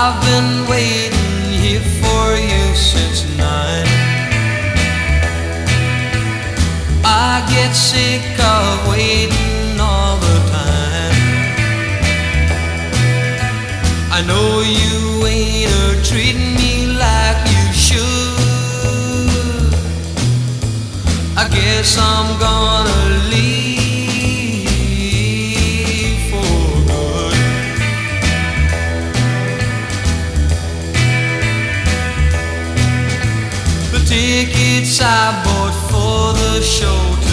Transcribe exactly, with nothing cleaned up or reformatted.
I've been waiting here for you since nine. I get sick of waiting all the time. I know you ain't a treating me like you should. I guess I'm gonna leave for good. The tickets I bought for the show